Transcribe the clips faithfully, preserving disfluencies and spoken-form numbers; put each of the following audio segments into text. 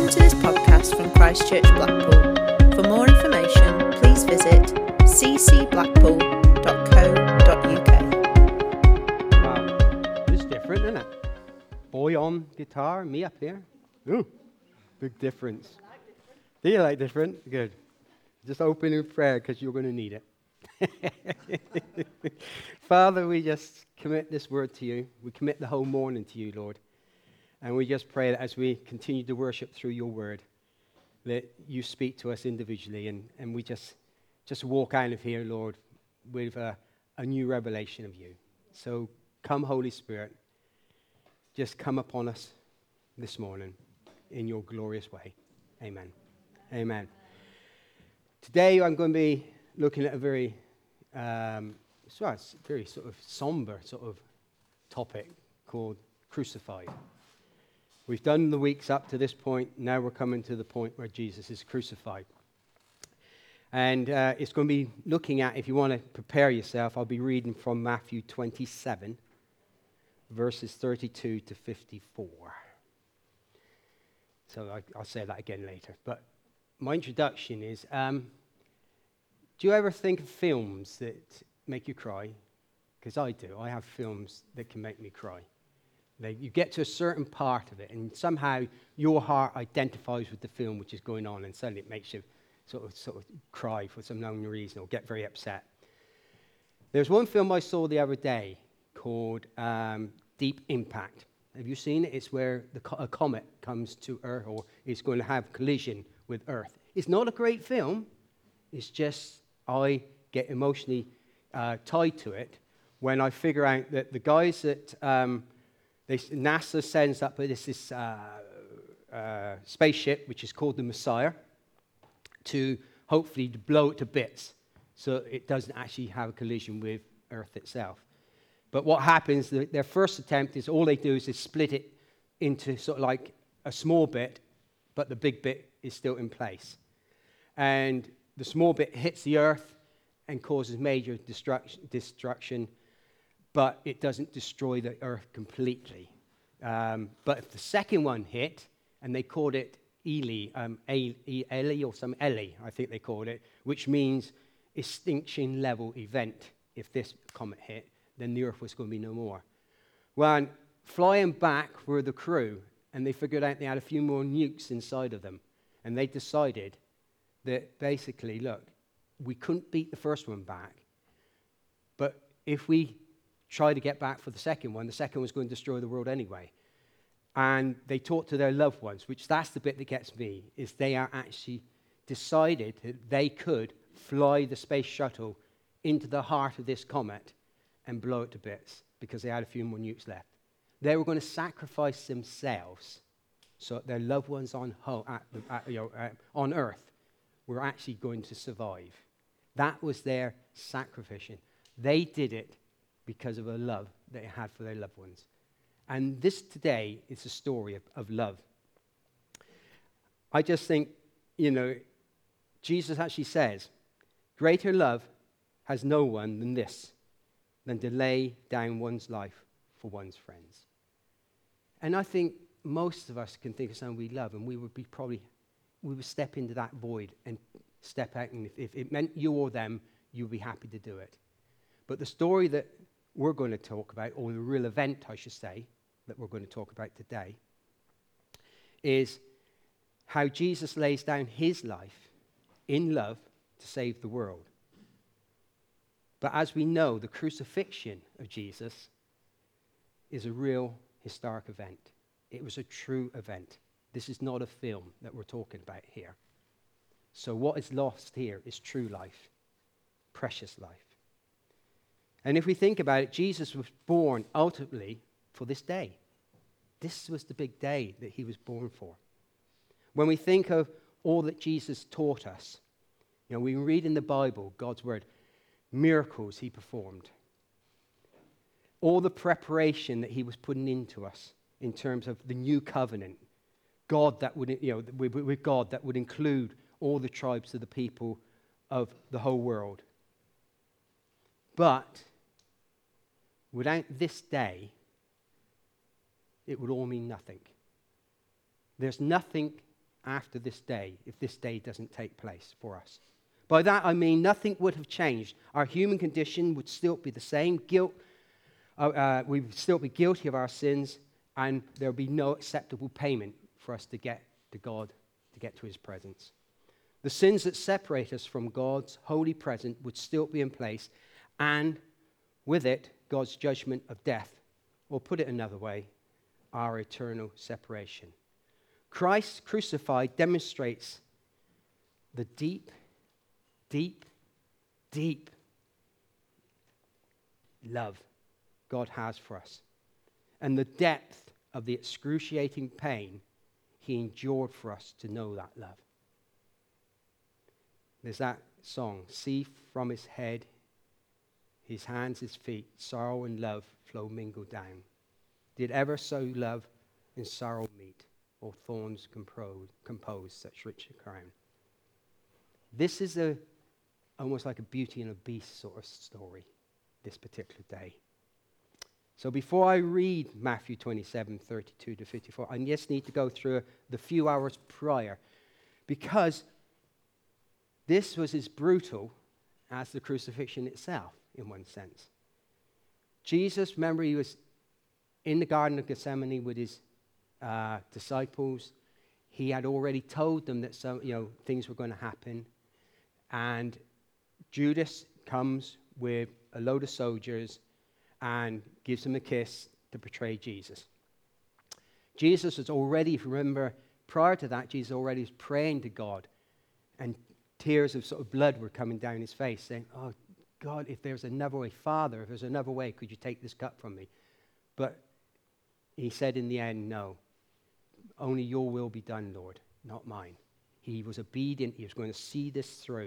Welcome to this podcast from Christchurch Blackpool. For more information, please visit c c blackpool dot co dot u k. Wow, it's different, isn't it? Boy on guitar, me up here. Ooh, big difference. Do you like different? Good. Just open in prayer because you're going to need it. Father, we just commit this word to you. We commit the whole morning to you, Lord. And we just pray that as we continue to worship through your word, that you speak to us individually, and, and we just just walk out of here, Lord, with a, a new revelation of you. So come, Holy Spirit, just come upon us this morning in your glorious way. Amen. Amen. Today I'm going to be looking at a very, um, so it's a very sort of somber sort of topic called crucified. We've done the weeks up to this point. Now we're coming to the point where Jesus is crucified. And uh, it's going to be looking at, if you want to prepare yourself, I'll be reading from Matthew twenty-seven, verses thirty-two to fifty-four. So I, I'll say that again later. But my introduction is, um, do you ever think of films that make you cry? Because I do. I have films that can make me cry. They, you get to a certain part of it, and somehow your heart identifies with the film which is going on, and suddenly it makes you sort of sort of cry for some known reason or get very upset. There's one film I saw the other day called um, Deep Impact. Have you seen it? It's where the co- a comet comes to Earth, or is going to have collision with Earth. It's not a great film. It's just I get emotionally uh, tied to it when I figure out that the guys that um, they, NASA sends up this, this uh, uh, spaceship, which is called the Messiah, to hopefully to blow it to bits so it doesn't actually have a collision with Earth itself. But what happens, the, their first attempt is all they do is they split it into sort of like a small bit, but the big bit is still in place. And the small bit hits the Earth and causes major destruction, destruction but it doesn't destroy the Earth completely. Um, but if the second one hit, and they called it Eli, um, Eli or some Eli, I think they called it, which means extinction level event. If this comet hit, then the Earth was going to be no more. Well, and flying back were the crew, and they figured out they had a few more nukes inside of them. And they decided that basically, look, we couldn't beat the first one back, but if we try to get back for the second one, the second one's going to destroy the world anyway. And they talked to their loved ones, which that's the bit that gets me, is they are actually decided that they could fly the space shuttle into the heart of this comet and blow it to bits because they had a few more nukes left. They were going to sacrifice themselves so that their loved ones on, ho- at the, at, you know, uh, on Earth were actually going to survive. That was their sacrificial. They did it because of a love they had for their loved ones. And this today is a story of, of love. I just think, you know, Jesus actually says, greater love has no one than this, than to lay down one's life for one's friends. And I think most of us can think of someone we love, and we would be probably, we would step into that void and step out, and if, if it meant you or them, you'd be happy to do it. But the story that we're going to talk about, or the real event, I should say, that we're going to talk about today, is how Jesus lays down his life in love to save the world. But as we know, the crucifixion of Jesus is a real historic event. It was a true event. This is not a film that we're talking about here. So what is lost here is true life, precious life. And if we think about it, Jesus was born ultimately for this day. This was the big day that he was born for. When we think of all that Jesus taught us, you know, we read in the Bible, God's word, miracles he performed. All the preparation that he was putting into us in terms of the new covenant, God that would, you know, with, with God that would include all the tribes of the people of the whole world. But without this day, it would all mean nothing. There's nothing after this day if this day doesn't take place for us. By that I mean nothing would have changed. Our human condition would still be the same. Guilt, uh, uh, we would still be guilty of our sins, and there would be no acceptable payment for us to get to God, to get to his presence. The sins that separate us from God's holy presence would still be in place, and with it, God's judgment of death, or put it another way, our eternal separation. Christ crucified demonstrates the deep, deep, deep love God has for us, and the depth of the excruciating pain he endured for us to know that love. There's that song, see from his head, his hands, his feet, sorrow and love flow mingled down. Did ever so love and sorrow meet, or thorns compose, compose such rich a crown? This is a almost like a Beauty and a Beast sort of story, this particular day. So before I read Matthew twenty-seven, thirty-two to fifty-four, I just need to go through the few hours prior, because this was as brutal as the crucifixion itself, in one sense. Jesus, remember, he was in the Garden of Gethsemane with his uh, disciples. He had already told them that some, you know, things were going to happen. And Judas comes with a load of soldiers and gives him a kiss to betray Jesus. Jesus was already, if you remember, prior to that, Jesus already was praying to God, and tears of sort of blood were coming down his face, saying, oh, God, if there's another way, Father, if there's another way, could you take this cup from me? But he said in the end, no, only your will be done, Lord, not mine. He was obedient. He was going to see this through.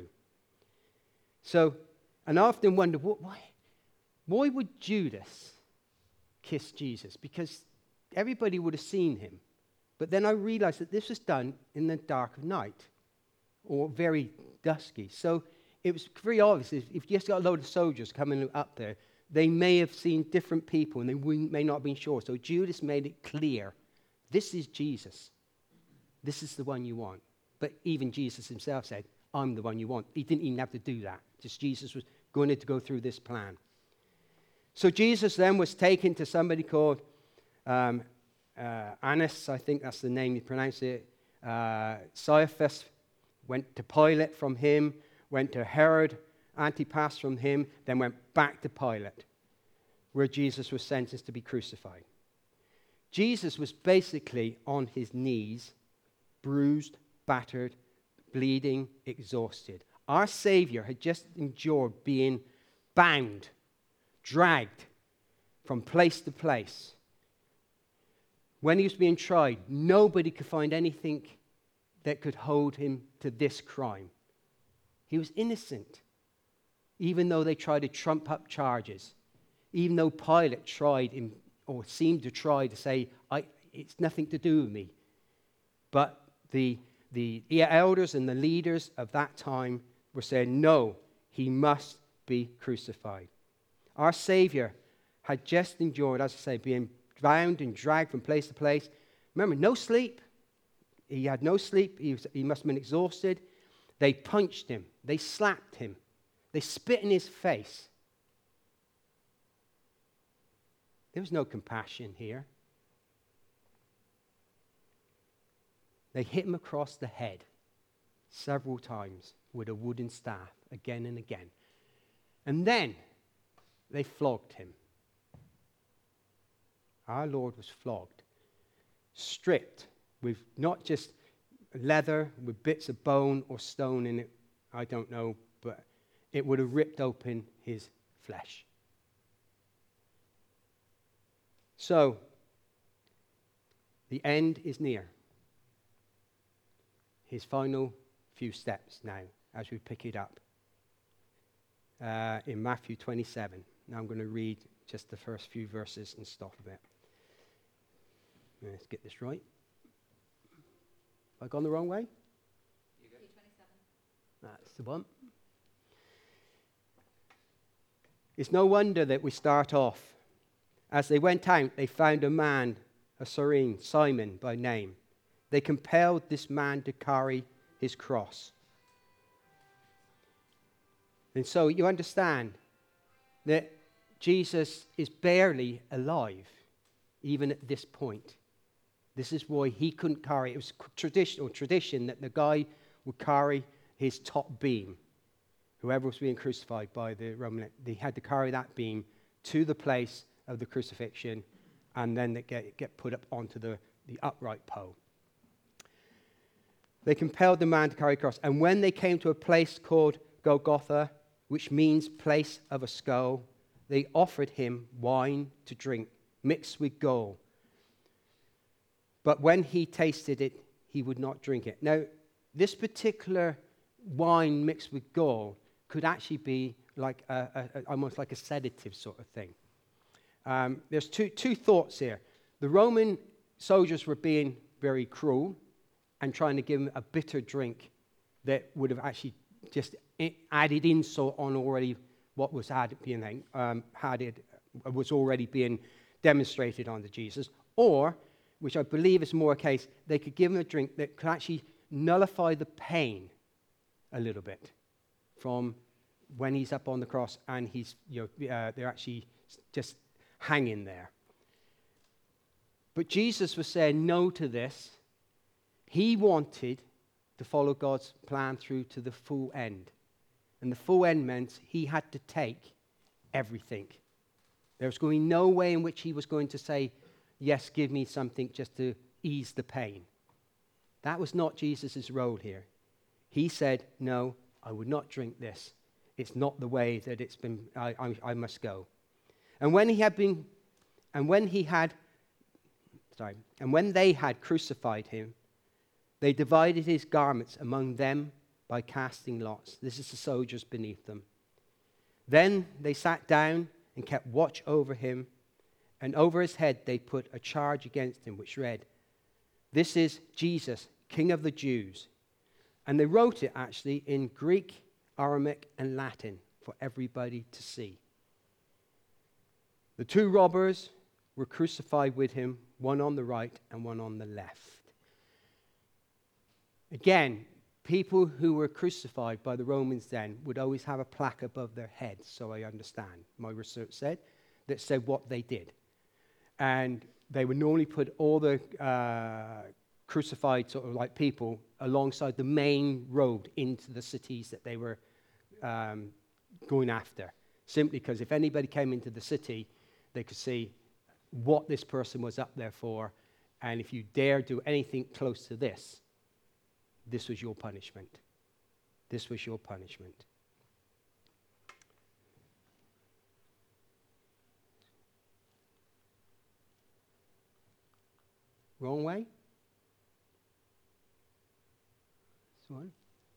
So, and I often wonder, what, why, why would Judas kiss Jesus? Because everybody would have seen him. But then I realized that this was done in the dark of night, or very dusky. So it was very obvious, if you just got a load of soldiers coming up there, they may have seen different people, and they may not have been sure. So Judas made it clear, this is Jesus. This is the one you want. But even Jesus himself said, I'm the one you want. He didn't even have to do that. Just Jesus was going to go through this plan. So Jesus then was taken to somebody called um, uh, Annas, I think that's the name you pronounce it. Uh, Caiaphas went to Pilate from him, went to Herod Antipas from him, then went back to Pilate, where Jesus was sentenced to be crucified. Jesus was basically on his knees, bruised, battered, bleeding, exhausted. Our Savior had just endured being bound, dragged from place to place. When he was being tried, nobody could find anything that could hold him to this crime. He was innocent, even though they tried to trump up charges, even though Pilate tried him, or seemed to try to say, I, it's nothing to do with me. But the, the, the elders and the leaders of that time were saying, no, he must be crucified. Our Savior had just endured, as I say, being bound and dragged from place to place. Remember, no sleep. He had no sleep. He, was, he must have been exhausted. They punched him. They slapped him. They spit in his face. There was no compassion here. They hit him across the head several times with a wooden staff, again and again. And then they flogged him. Our Lord was flogged, stripped with not just leather, with bits of bone or stone in it, I don't know, but it would have ripped open his flesh. So, the end is near. His final few steps now, as we pick it up uh, in Matthew twenty-seven. Now I'm going to read just the first few verses and stop a bit. Let's get this right. Have I gone the wrong way? You good? twenty-seven. That's the one. It's no wonder that we start off. As they went out, they found a man, a Cyrene, Simon by name. They compelled this man to carry his cross. And so you understand that Jesus is barely alive, even at this point. This is why he couldn't carry. It was traditional tradition that the guy would carry his top beam. Whoever was being crucified by the Roman, they had to carry that beam to the place of the crucifixion, and then they get, get put up onto the, the upright pole. They compelled the man to carry a cross. And when they came to a place called Golgotha, which means place of a skull, they offered him wine to drink, mixed with gall. But when he tasted it, he would not drink it. Now, this particular wine mixed with gall could actually be like a, a, a, almost like a sedative sort of thing. Um, there's two, two thoughts here. The Roman soldiers were being very cruel and trying to give him a bitter drink that would have actually just added insult on already what was had being um, had it was already being demonstrated onto Jesus, or, which I believe is more a case, they could give him a drink that could actually nullify the pain a little bit from when he's up on the cross and he's you know uh, they're actually just hanging there. But Jesus was saying no to this. He wanted to follow God's plan through to the full end. And the full end meant he had to take everything. There was going to be no way in which he was going to say, yes, give me something just to ease the pain. That was not Jesus' role here. He said, no, I would not drink this. It's not the way that it's been, I, I, I must go. And when he had been, and when he had, sorry, and when they had crucified him, they divided his garments among them by casting lots. This is the soldiers beneath them. Then they sat down and kept watch over him, and over his head they put a charge against him, which read, "This is Jesus, King of the Jews." And they wrote it actually in Greek, Aramaic, and Latin for everybody to see. The two robbers were crucified with him, one on the right and one on the left. Again, people who were crucified by the Romans then would always have a plaque above their heads, so I understand. My research said, that said what they did. And they would normally put all the uh, crucified sort of like people alongside the main road into the cities that they were um, going after. Simply because if anybody came into the city, they could see what this person was up there for. And if you dare do anything close to this, this was your punishment. This was your punishment. Wrong way? This one.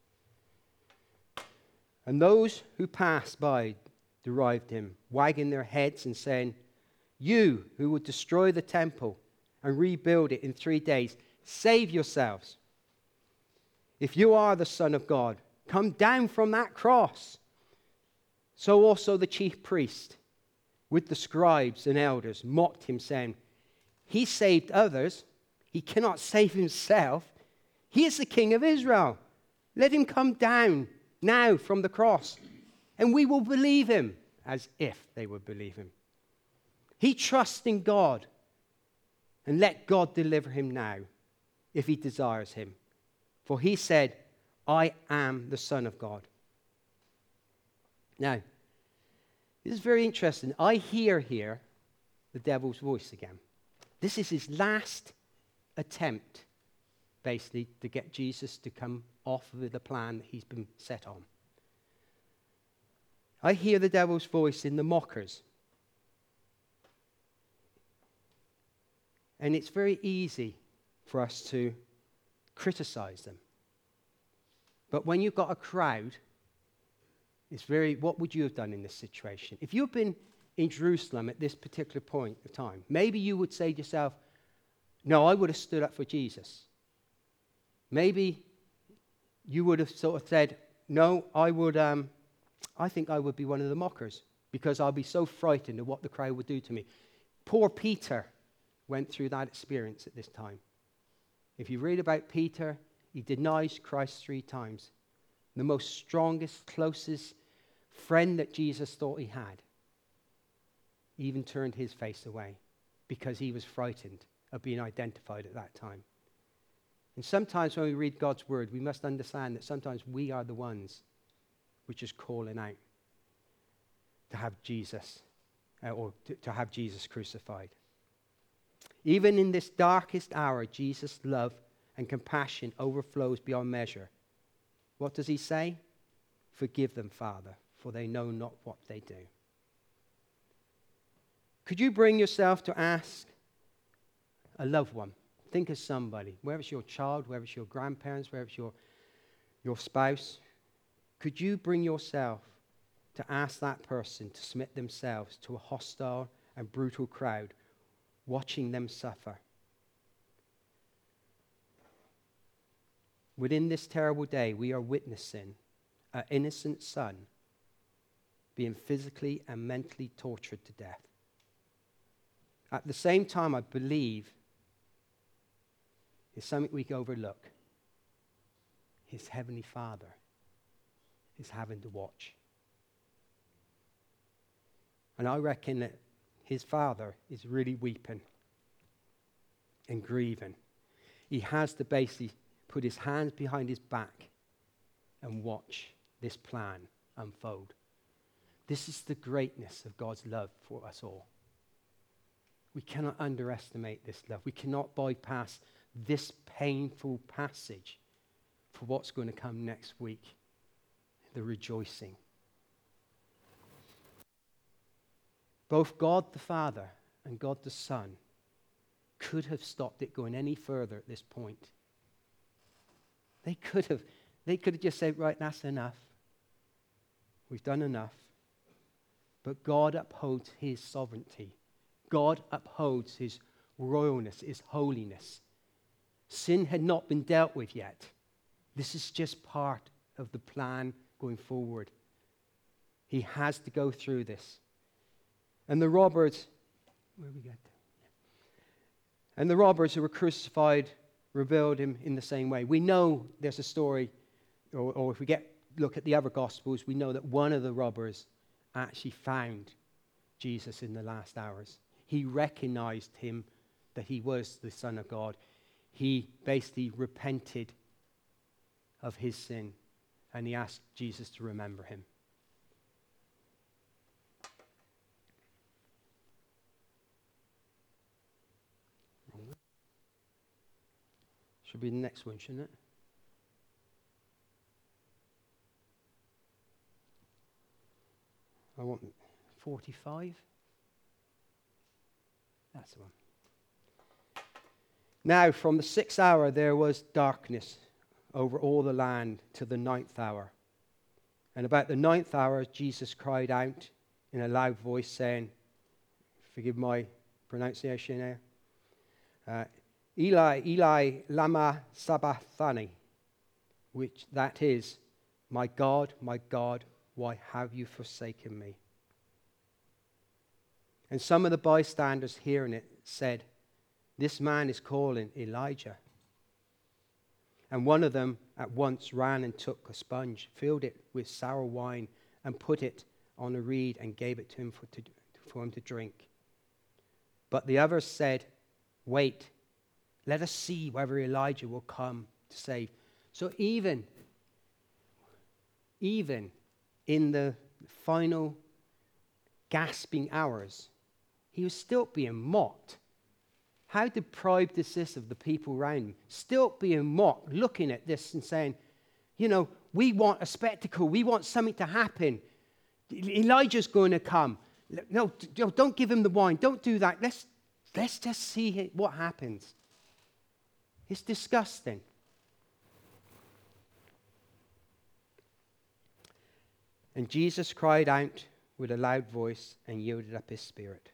And those who passed by derided him, wagging their heads and saying, "You who would destroy the temple and rebuild it in three days, save yourselves. If you are the Son of God, come down from that cross." So also the chief priest, with the scribes and elders, mocked him, saying, "He saved others. He cannot save himself. He is the King of Israel. Let him come down now from the cross, and we will believe him," as if they would believe him. He trusts in God, and let God deliver him now, if he desires him. For he said, "I am the Son of God." Now, this is very interesting. I hear here the devil's voice again. This is his last attempt, basically, to get Jesus to come off with the plan that he's been set on. I hear the devil's voice in the mockers. And it's very easy for us to criticize them. But when you've got a crowd, it's very, what would you have done in this situation? If you've been in Jerusalem at this particular point of time, maybe you would say to yourself, no, I would have stood up for Jesus. Maybe you would have sort of said, no, I would, um, I think I would be one of the mockers because I'll be so frightened of what the crowd would do to me. Poor Peter went through that experience at this time. If you read about Peter, he denies Christ three times. The most strongest, closest friend that Jesus thought he had even turned his face away because he was frightened of being identified at that time. And sometimes when we read God's word, we must understand that sometimes we are the ones which is calling out to have Jesus, uh, or to, to have Jesus crucified. Even in this darkest hour, Jesus' love and compassion overflows beyond measure. What does he say? Forgive them, Father, for they know not what they do. Could you bring yourself to ask a loved one? Think of somebody, whether it's your child, whether it's your grandparents, whether it's your, your spouse. Could you bring yourself to ask that person to submit themselves to a hostile and brutal crowd watching them suffer? Within this terrible day, we are witnessing an innocent son being physically and mentally tortured to death. At the same time, I believe it's something we can overlook. His Heavenly Father is having to watch. And I reckon that his Father is really weeping and grieving. He has to basically put his hands behind his back and watch this plan unfold. This is the greatness of God's love for us all. We cannot underestimate this love. We cannot bypass this painful passage for what's going to come next week, the rejoicing. Both God the Father and God the Son could have stopped it going any further at this point. They could have, they could have just said, right, that's enough. We've done enough. But God upholds his sovereignty. God upholds his royalness, his holiness. Sin had not been dealt with yet. This is just part of the plan going forward. He has to go through this. And the robbers, where we get to? And the robbers who were crucified revealed him in the same way. We know there's a story, or, or if we get look at the other Gospels, we know that one of the robbers actually found Jesus in the last hours. He recognized him, that he was the Son of God. He basically repented of his sin, and he asked Jesus to remember him. Should be the next one, shouldn't it? I want forty-five. That's the one. Now, from the sixth hour there was darkness over all the land to the ninth hour. And about the ninth hour, Jesus cried out in a loud voice, saying, forgive my pronunciation there, uh, Eli, Eli, lama sabachthani, which that is, my God, my God, why have you forsaken me? And some of the bystanders hearing it said, this man is calling Elijah. And one of them at once ran and took a sponge, filled it with sour wine, and put it on a reed and gave it to him for, to, for him to drink. But the others said, wait, let us see whether Elijah will come to save. So even, even in the final gasping hours, he was still being mocked. How deprived is this of the people around him? Still being mocked, looking at this and saying, you know, we want a spectacle. We want something to happen. Elijah's going to come. No, don't give him the wine. Don't do that. Let's, let's just see what happens. It's disgusting. And Jesus cried out with a loud voice and yielded up his spirit.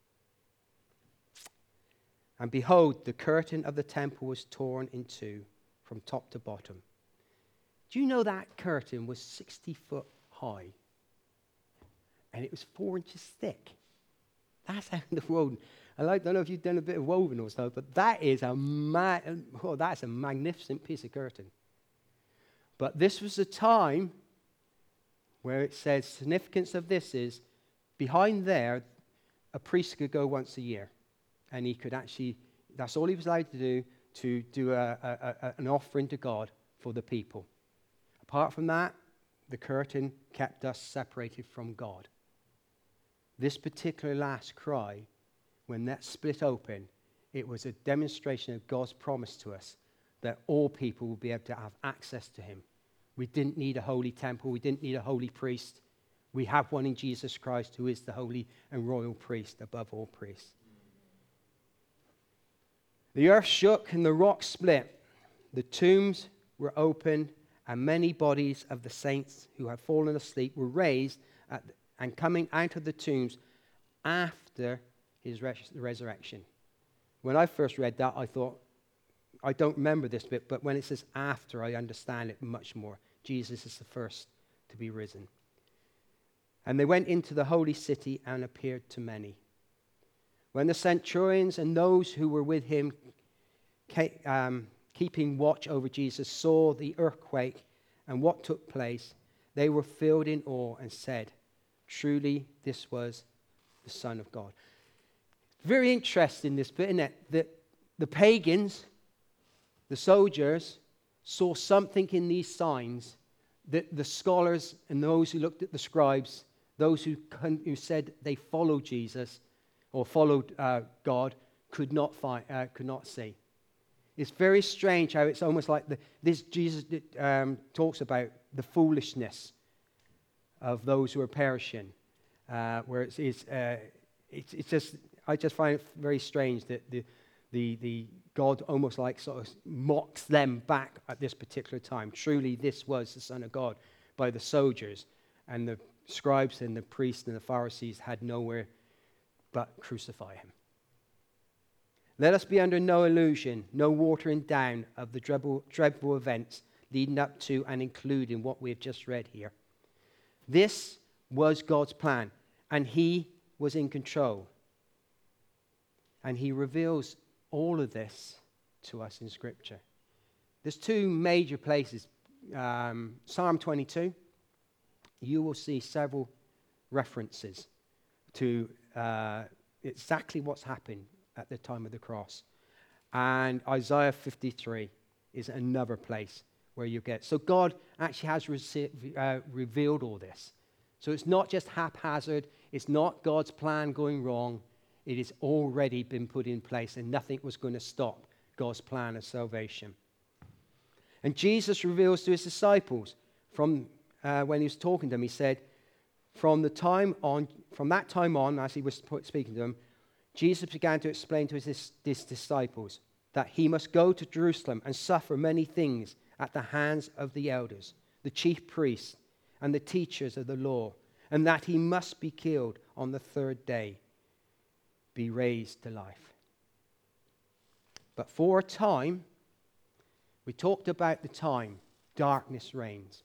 And behold, the curtain of the temple was torn in two from top to bottom. Do you know that curtain was sixty foot high? And it was four inches thick. That's how in the world And I don't know if you've done a bit of woven or stuff, but that is a ma- oh, that's a magnificent piece of curtain. But this was a time where it says significance of this is behind there, a priest could go once a year, and he could actually, that's all he was allowed to do, to do a, a, a, an offering to God for the people. Apart from that, the curtain kept us separated from God. This particular last cry, when that split open, it was a demonstration of God's promise to us that all people will be able to have access to him. We didn't need a holy temple. We didn't need a holy priest. We have one in Jesus Christ who is the holy and royal priest above all priests. The earth shook and the rocks split. The tombs were opened, and many bodies of the saints who had fallen asleep were raised at the, and coming out of the tombs after his res- resurrection. When I first read that, I thought, I don't remember this bit, but when it says after, I understand it much more. Jesus is the first to be risen. And they went into the holy city and appeared to many. When the centurions and those who were with him, um, keeping watch over Jesus, saw the earthquake and what took place, they were filled in awe and said, truly, this was the Son of God. Very interesting, this bit, isn't it? That the pagans, the soldiers, saw something in these signs that the scholars and those who looked at the scribes, those who, who said they followed Jesus or followed uh, God, could not find, uh, could not see. It's very strange how it's almost like the, this Jesus um, talks about the foolishness of those who are perishing, uh, where it's it's, uh, it's it's just I just find it very strange that the the the God almost like sort of mocks them back at this particular time. Truly, this was the Son of God by the soldiers, and the scribes and the priests and the Pharisees had nowhere but crucify him. Let us be under no illusion, no watering down of the dreadful, dreadful events leading up to and including what we have just read here. This was God's plan, and he was in control. And he reveals all of this to us in Scripture. There's two major places. Um, Psalm twenty-two, you will see several references to uh, exactly what's happened at the time of the cross. And Isaiah fifty-three is another place where you get. So God actually has rece- uh, revealed all this. So it's not just haphazard. It's not God's plan going wrong. It has already been put in place, and nothing was going to stop God's plan of salvation. And Jesus reveals to his disciples from uh, when he was talking to them, he said, from the time on, from that time on, as he was speaking to them, Jesus began to explain to his, his disciples that he must go to Jerusalem and suffer many things at the hands of the elders, the chief priests, and the teachers of the law, and that he must be killed on the third day, be raised to life. But for a time, we talked about the time, darkness reigns.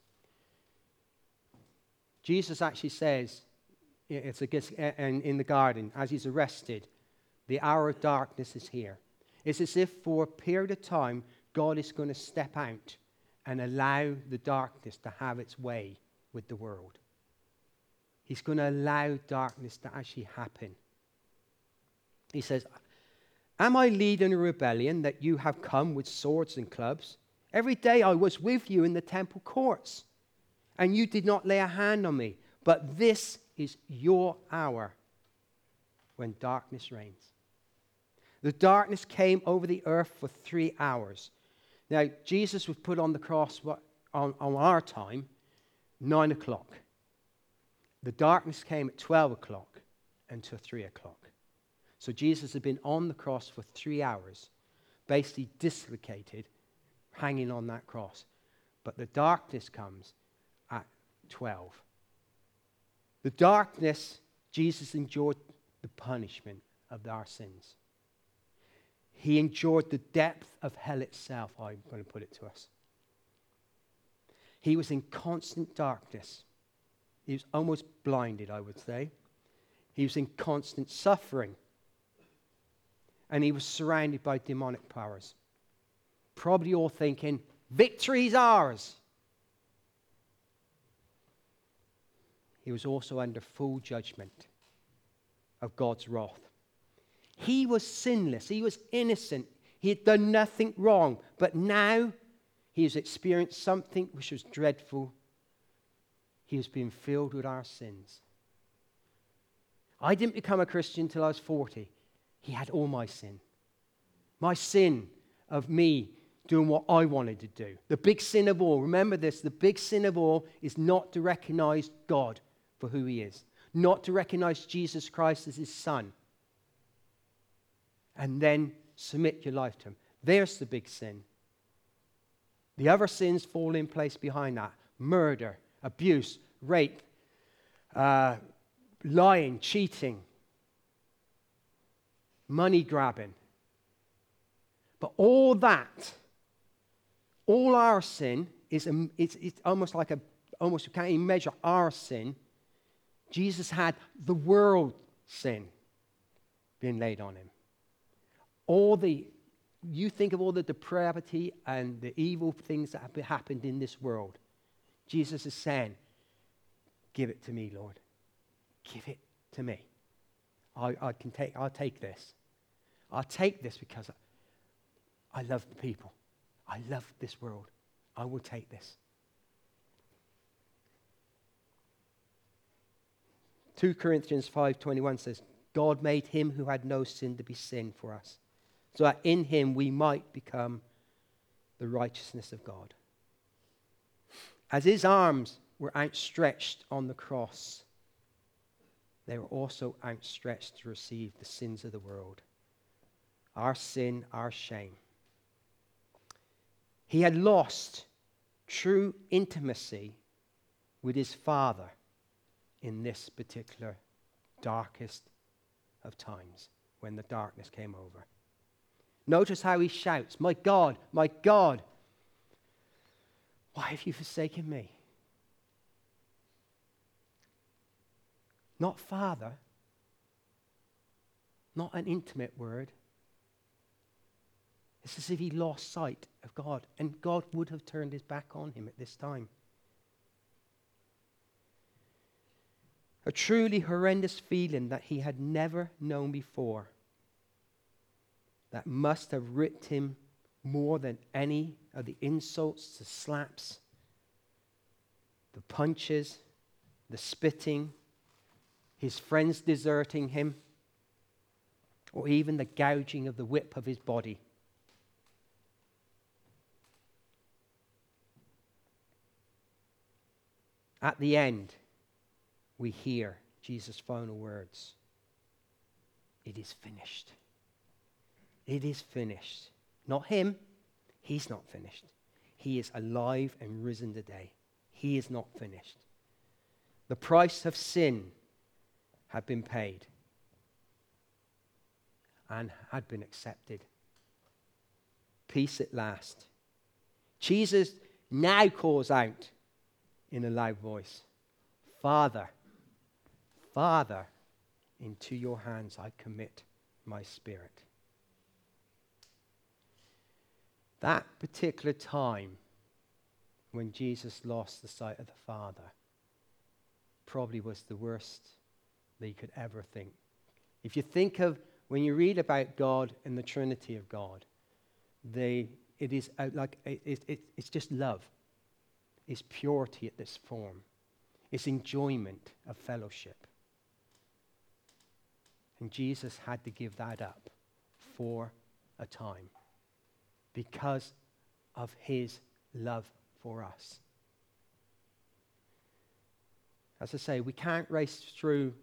Jesus actually says, it's against, in the garden, as he's arrested, the hour of darkness is here. It's as if for a period of time, God is going to step out and allow the darkness to have its way with the world. He's going to allow darkness to actually happen. He says, am I leading a rebellion that you have come with swords and clubs? Every day I was with you in the temple courts, and you did not lay a hand on me. But this is your hour when darkness reigns. The darkness came over the earth for three hours. Now, Jesus was put on the cross what, on, on our time, nine o'clock. The darkness came at twelve o'clock until three o'clock. So Jesus had been on the cross for three hours, basically dislocated, hanging on that cross. But the darkness comes at twelve. The darkness, Jesus endured the punishment of our sins. He endured the depth of hell itself, I'm going to put it to us. He was in constant darkness. He was almost blinded, I would say. He was in constant suffering. and he was surrounded by demonic powers. Probably all thinking, victory's ours. He was also under full judgment of God's wrath. He was sinless. He was innocent. He had done nothing wrong. But now he has experienced something which was dreadful. He has been filled with our sins. I didn't become a Christian until I was forty. He had all my sin. My sin of me doing what I wanted to do. The big sin of all, remember this, the big sin of all is not to recognize God for who he is. Not to recognize Jesus Christ as his son. And then submit your life to him. There's the big sin. The other sins fall in place behind that. Murder, abuse, rape, uh, lying, cheating, money grabbing. But all that, all our sin is a, it's, it's almost like a, almost you can't even measure our sin. Jesus had the world sin being laid on him. All the, you think of all the depravity and the evil things that have happened in this world. Jesus is saying, give it to me, Lord. Give it to me. I, I can take, I'll take this. I'll take this because I, I love the people. I love this world. I will take this. Second Corinthians five twenty-one says, God made him who had no sin to be sin for us, so that in him we might become the righteousness of God. As his arms were outstretched on the cross, they were also outstretched to receive the sins of the world. Our sin, our shame. He had lost true intimacy with his Father in this particular darkest of times, when the darkness came over. Notice how he shouts, my God, my God, why have you forsaken me? Not Father, not an intimate word. It's as if he lost sight of God, and God would have turned his back on him at this time. A truly horrendous feeling that he had never known before, that must have ripped him more than any of the insults, the slaps, the punches, the spitting, his friends deserting him, or even the gouging of the whip of his body. At the end, we hear Jesus' final words. It is finished. It is finished. Not him. He's not finished. He is alive and risen today. He is not finished. The price of sin had been paid and had been accepted. Peace at last. Jesus now calls out in a loud voice, Father, Father, into your hands I commit my spirit. That particular time when Jesus lost the sight of the Father probably was the worst that you could ever think. If you think of, when you read about God and the Trinity of God, they, it is uh, like, it, it, it, it's just love. It's purity at this form. It's enjoyment of fellowship. And Jesus had to give that up for a time because of his love for us. As I say, we can't race through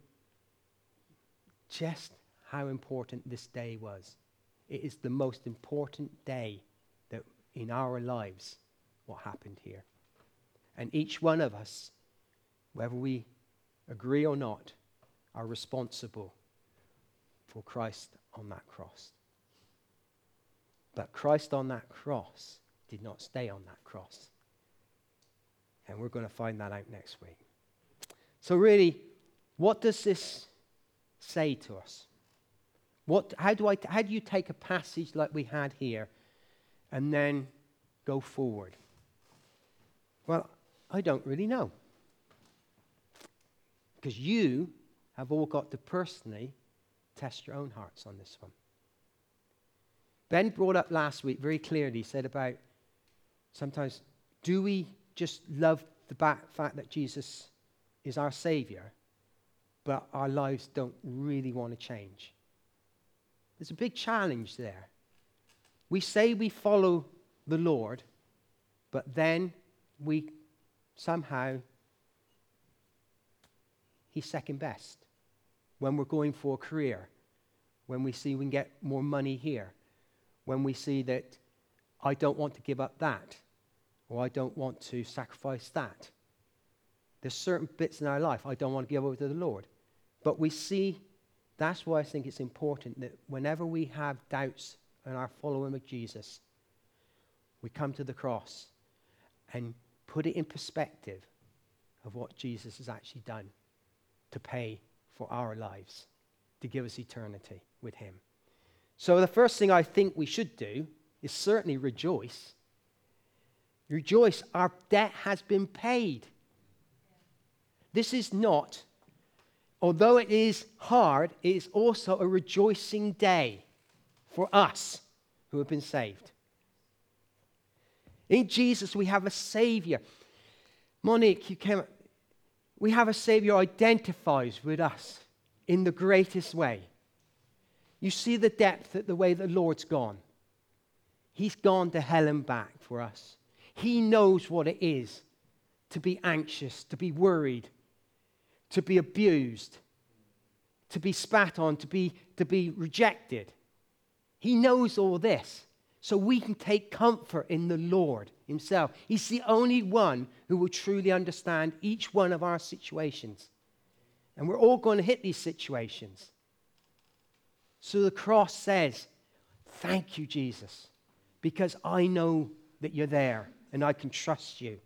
just how important this day was. It is the most important day that in our lives, what happened here. And each one of us, whether we agree or not, are responsible for Christ on that cross. But Christ on that cross did not stay on that cross. And we're going to find that out next week. So really, what does this say to us? What, how, do I, how do you take a passage like we had here and then go forward? Well, I don't really know. Because you have all got to personally test your own hearts on this one. Ben brought up last week very clearly, he said about sometimes, do we just love the back fact that Jesus is our Savior, but our lives don't really want to change? There's a big challenge there. We say we follow the Lord, but then we somehow, he's second best. When we're going for a career, when we see we can get more money here, when we see that I don't want to give up that, or I don't want to sacrifice that. There's certain bits in our life I don't want to give over to the Lord. But we see, that's why I think it's important that whenever we have doubts in our following of Jesus, we come to the cross and put it in perspective of what Jesus has actually done to pay for our lives, to give us eternity with him. So the first thing I think we should do is certainly rejoice. Rejoice, our debt has been paid. This is not, although it is hard, it is also a rejoicing day for us who have been saved. In Jesus, we have a Savior. Monique, you came. We have a Savior who identifies with us in the greatest way. You see the depth of the way the Lord's gone. He's gone to hell and back for us. He knows what it is to be anxious, to be worried, to be abused, to be spat on, to be, to be rejected. He knows all this. So we can take comfort in the Lord himself. He's the only one who will truly understand each one of our situations. And we're all going to hit these situations. So the cross says, thank you, Jesus, because I know that you're there and I can trust you.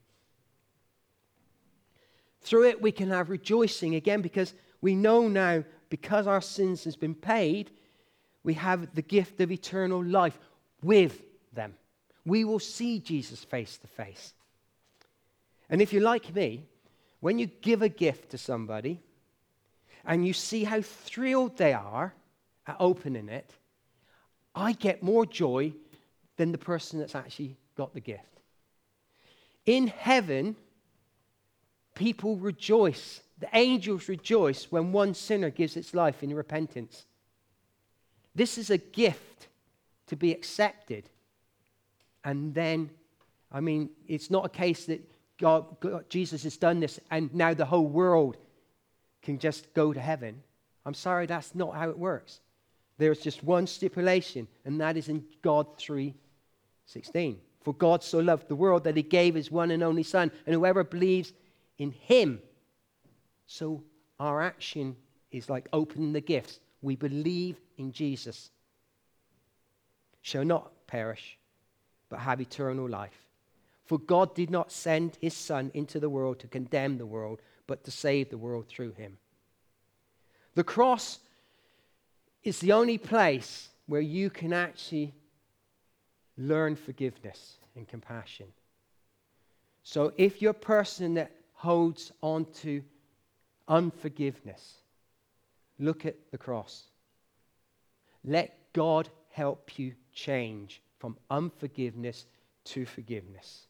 Through it, we can have rejoicing again because we know now, because our sins has been paid, we have the gift of eternal life with them. We will see Jesus face to face. And if you're like me, when you give a gift to somebody and you see how thrilled they are at opening it, I get more joy than the person that's actually got the gift. In heaven, people rejoice. The angels rejoice when one sinner gives its life in repentance. This is a gift to be accepted. And then, I mean, it's not a case that God, God, Jesus has done this and now the whole world can just go to heaven. I'm sorry, that's not how it works. There's just one stipulation, and that is in God three sixteen. For God so loved the world that he gave his one and only Son, and whoever believes in him. So our action is like opening the gifts. We believe in Jesus. Shall not perish, but have eternal life. For God did not send his Son into the world to condemn the world, but to save the world through him. The cross is the only place where you can actually learn forgiveness and compassion. So if you're a person that holds on to unforgiveness, look at the cross. Let God help you change from unforgiveness to forgiveness.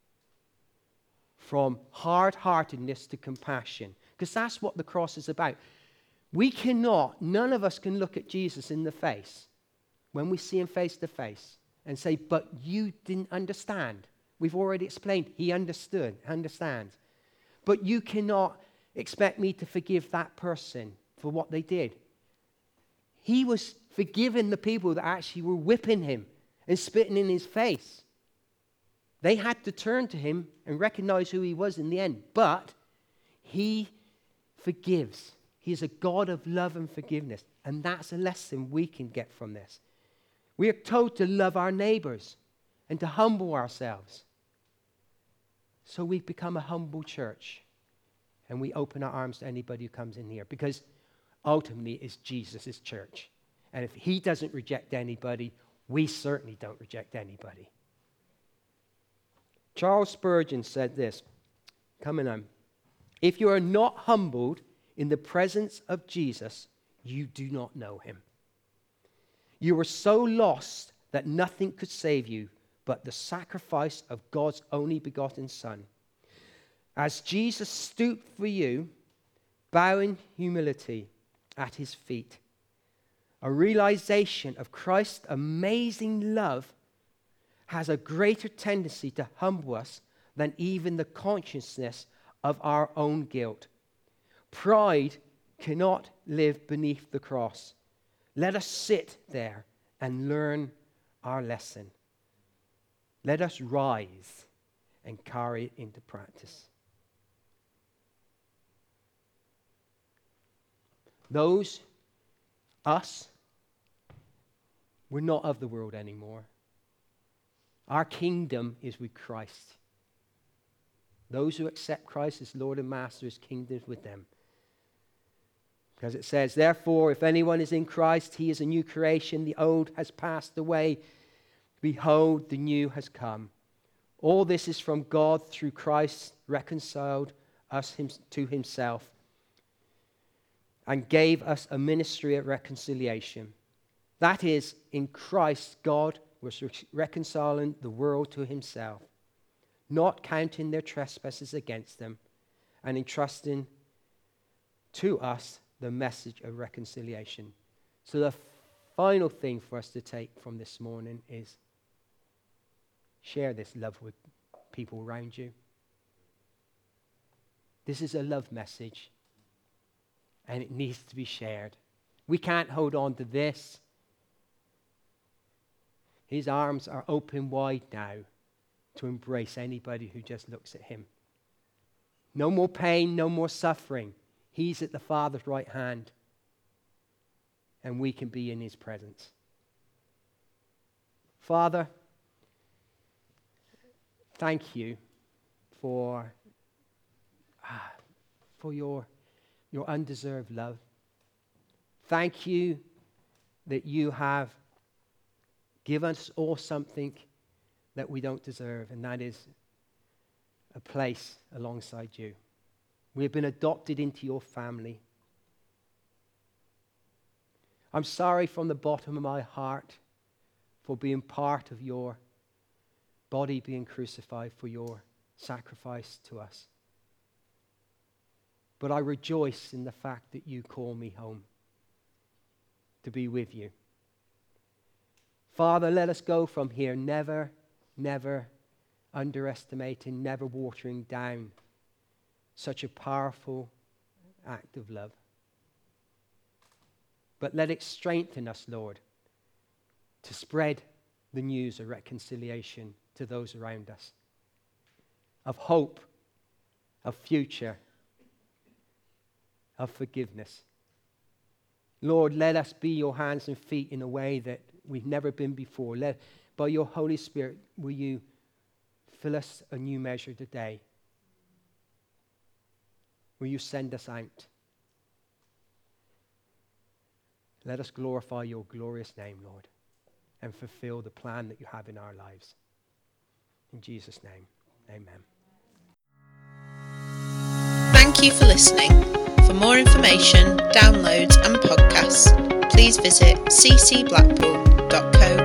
From hard-heartedness to compassion. Because that's what the cross is about. We cannot, none of us can look at Jesus in the face when we see him face to face and say, but you didn't understand. We've already explained. He understood, understands. But you cannot expect me to forgive that person for what they did. He was forgiving the people that actually were whipping him and spitting in his face. They had to turn to him and recognize who he was in the end. But he forgives. He is a God of love and forgiveness. And that's a lesson we can get from this. We are told to love our neighbors and to humble ourselves. So we become a humble church. And we open our arms to anybody who comes in here. Because ultimately it's Jesus' church. And if he doesn't reject anybody, we certainly don't reject anybody. Charles Spurgeon said this, coming on. If you are not humbled in the presence of Jesus, you do not know him. You were so lost that nothing could save you but the sacrifice of God's only begotten Son. As Jesus stooped for you, bowing humility at his feet, a realization of Christ's amazing love has a greater tendency to humble us than even the consciousness of our own guilt. Pride cannot live beneath the cross. Let us sit there and learn our lesson. Let us rise and carry it into practice. Those, us, we're not of the world anymore. Our kingdom is with Christ. Those who accept Christ as Lord and Master, his kingdom is with them. Because it says, therefore, if anyone is in Christ, he is a new creation. The old has passed away. Behold, the new has come. All this is from God through Christ, reconciled us to himself and gave us a ministry of reconciliation. That is, in Christ, God was reconciling the world to himself, not counting their trespasses against them, and entrusting to us the message of reconciliation. So the final thing for us to take from this morning is share this love with people around you. This is a love message, and it needs to be shared. We can't hold on to this. His arms are open wide now to embrace anybody who just looks at him. No more pain, no more suffering. He's at the Father's right hand, and we can be in his presence. Father, thank you for, ah, for your, your undeserved love. Thank you that you have given us all something that we don't deserve, and that is a place alongside you. We have been adopted into your family. I'm sorry from the bottom of my heart for being part of your body being crucified, for your sacrifice to us. But I rejoice in the fact that you call me home to be with you. Father, let us go from here never, never underestimating, never watering down such a powerful act of love. But let it strengthen us, Lord, to spread the news of reconciliation to those around us, of hope, of future, of forgiveness. Lord, let us be your hands and feet in a way that we've never been before. Let, by your Holy Spirit, will you fill us a new measure today? Will you send us out? Let us glorify your glorious name, Lord, and fulfill the plan that you have in our lives. In Jesus' name, amen. Thank you for listening. For more information, downloads and podcasts, please visit c c blackpool dot co